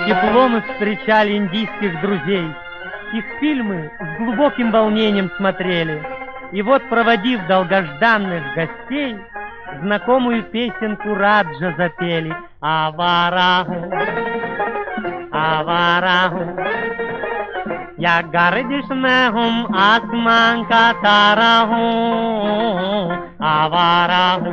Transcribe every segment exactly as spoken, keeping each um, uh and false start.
тепло мы встречали индийских друзей. Их фильмы с глубоким волнением смотрели. И вот, проводив долгожданных гостей, знакомую песенку Раджа запели. Авараху, авараху, я गर्दिश में हूँ आसमान का तारा हूँ आवारा हूँ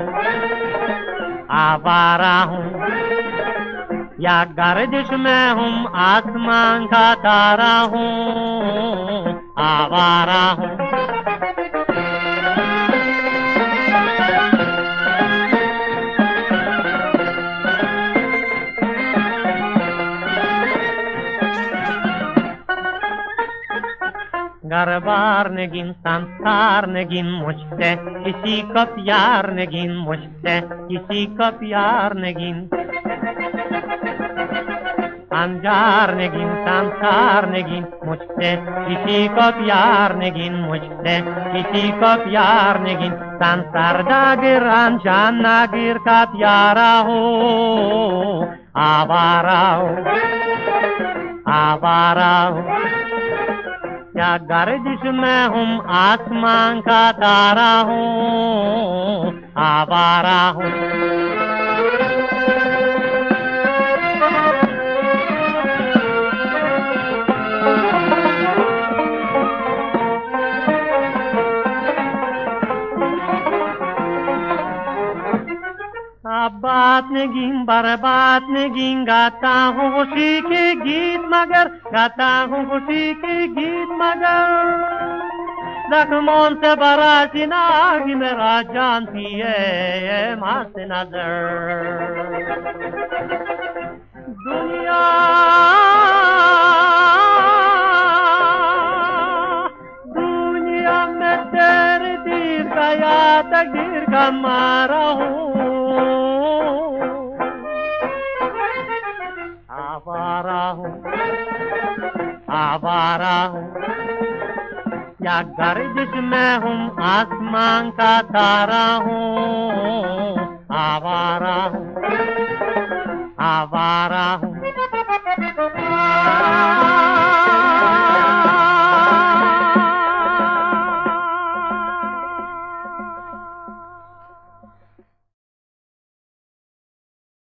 आवारा हूँ या गर्दिश में हूँ आसमान का तारा हूँ आवारा हूँ घर बार नगीन संसार नगीन मुझसे किसी का प्यार नगीन मुझसे किसी का प्यार नगीन अंजार नगीन संसार नगीन मुझसे किसी का प्यार नगीन मुझसे किसी का प्यार नगीन संसार जागिर अनजान नागिर का प्यारा हो आवारा हो आवारा हो या गर्दिश में हूँ आसमान का तारा हूँ आवारा हूँ बात नगीन बर्बाद नगीन गाता हूँ खुशी के गीत मगर गाता हूँ खुशी के गीत मगर जख्मों से भरा सीना कि मेरा जानती है ये मस्त नजर दुनिया दुनिया में तेरे दिल का या तकदीर का मारा हूँ आवारा हूँ आवारा हूँ या गर्दिश में हूँ आसमान का तारा हूँ आवारा हूँ आवारा हूँ